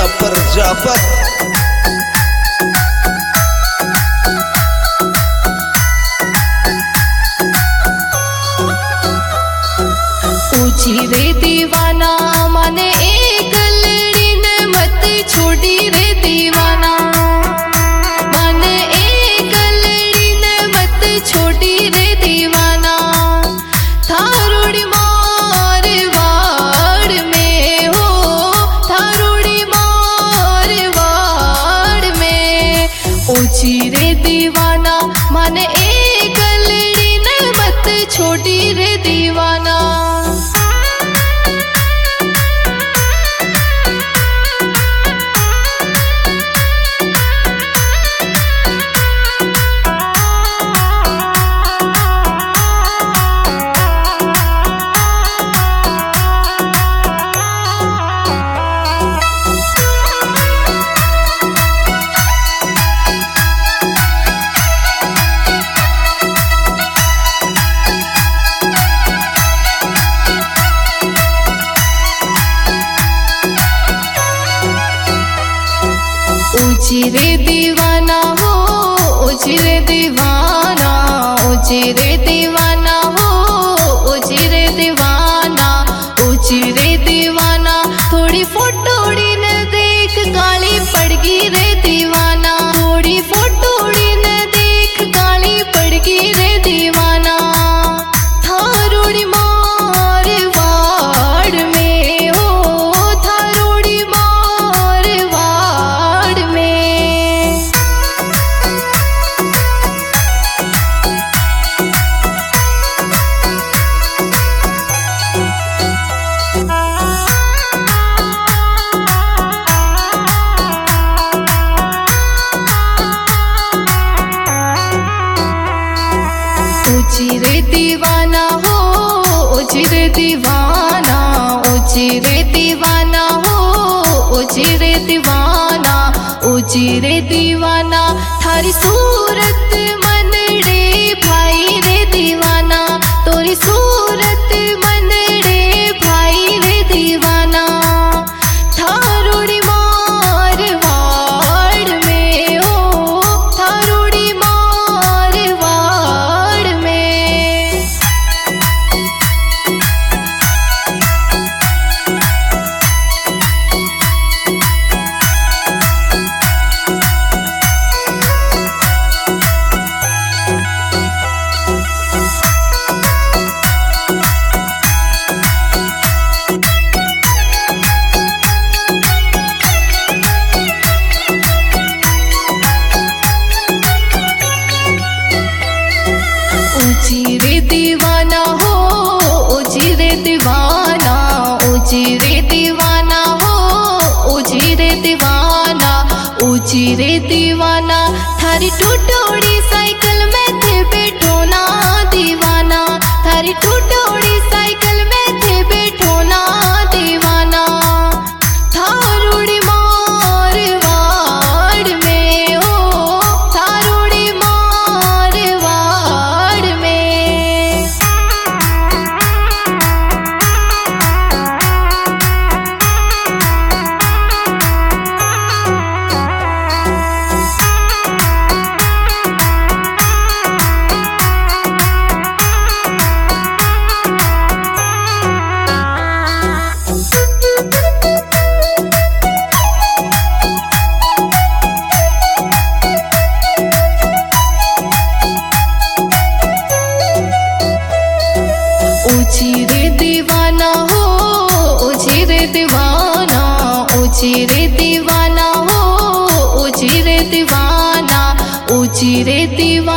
जाफर जाफर। पूछी रे दीवाना माने एक लड़ी ने मत छोड़ी रे दीवाना, माने एक लड़ी ने मत छोड़ी रे दीवाना। थारूड़ी मारवाड़ में हो, थारूड़ी मारवाड़ में। पूछी रे दीवाना माने एक लड़ी ने मत छोड़ी रे दीवाना। ऊंची रे दीवाना हो, ऊंची रे दीवाना, ऊंची रे दीवाना हो, ऊंची रे दीवाना, ऊंची रे दीवाना। थोड़ी फोटोड़ी न देख काली पड़गी रे दीवाना, थोड़ी फोटोड़ी न देख काली पड़गी रे दीवाना। थारूड़ी मारवाड़ में हो, थारूड़ी मारवाड़ में। ऊंची रे दीवाना हो, ऊंची रे दीवाना, ऊंची रे दीवाना हो, ऊंची रे दीवाना, ऊंची रे दीवाना। थारी सूरत मनड़े भाई रे दीवाना, तोरी सूरत मनड़े भाई रे दीवाना। थारूड़ी मारवाड़ में हो, थारूड़ी मारवाड़ में। ऊंची रे दीवाना हो, ऊंची रे दीवाना, ऊंची रे दीवाना हो, ऊंची रे दीवाना, ऊंची रे दीवाना। थारी टूटोड़ी साइकिल में थे बैठो ना दीवाना, थारी टूटोड़ी साइकिल में थे बैठो ना दीवाना। थारूड़ी मारवाड़ में हो, थारूड़ी मारवाड़ में। ऊंची रे दीवाना हो, ऊंची रे दीवाना, ऊंची रे दीवाना हो, ऊंची रे दीवाना, ऊंची रे दीवाना।